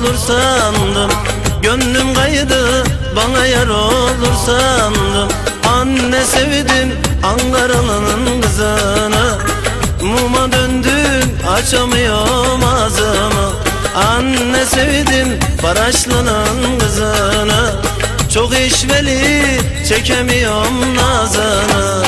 olur sandım. Gönlüm kaydı, bana yar olur sandım. Anne sevdim Ankaralı'nın kızını. Muma döndüm, açamıyorum ağzımı. Anne sevdim Maraşlı'nın kızını. Çok işveli, çekemiyorum nazını.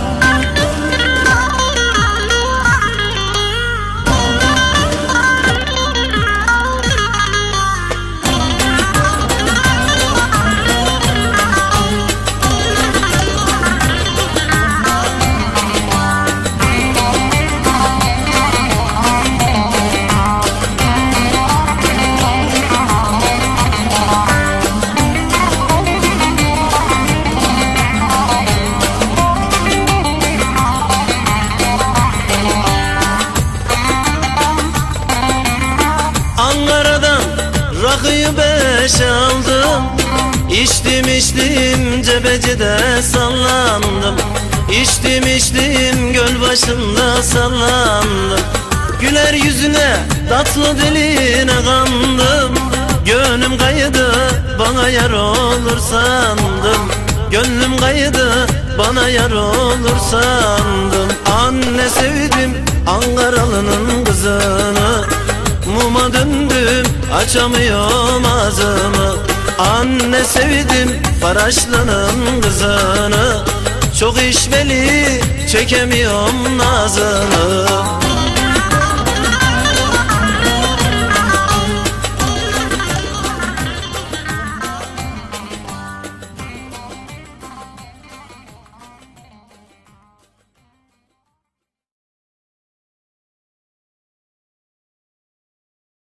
Ankara'dan rakıyı 5 aldım. İçtim cebecide sallandım. İçtim göl başında sallandım. Güler yüzüne tatlı diline kandım. Gönlüm kaydı, bana yar olur sandım. Gönlüm kaydı, bana yar olur sandım. Anne sevdim Ankaralı'nın kızını. Muma döndüm, açamıyorum ağzımı. Anne sevdim Maraşlı'nın kızını. Çok işveli, çekemiyorum nazını.